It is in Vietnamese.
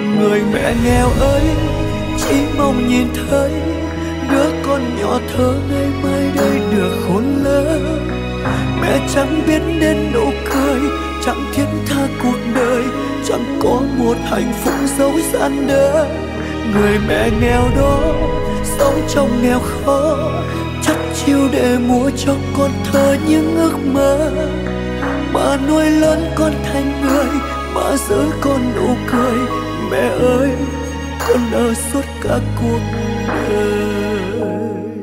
Người mẹ nghèo ơi, chỉ mong nhìn thấy đứa con nhỏ thơ ngày mai đây được khôn lớn. Mẹ chẳng biết đến nụ cười, chẳng thiết tha cuộc đời, chẳng có một hạnh phúc dấu gian đỡ. Người mẹ nghèo đó sống trong nghèo khó, chắt chiu để mua cho con thơ những ước mơ. Mà nuôi lớn con thành người, mà giữ con nụ cười. Mẹ ơi, con ở suốt cả cuộc đời.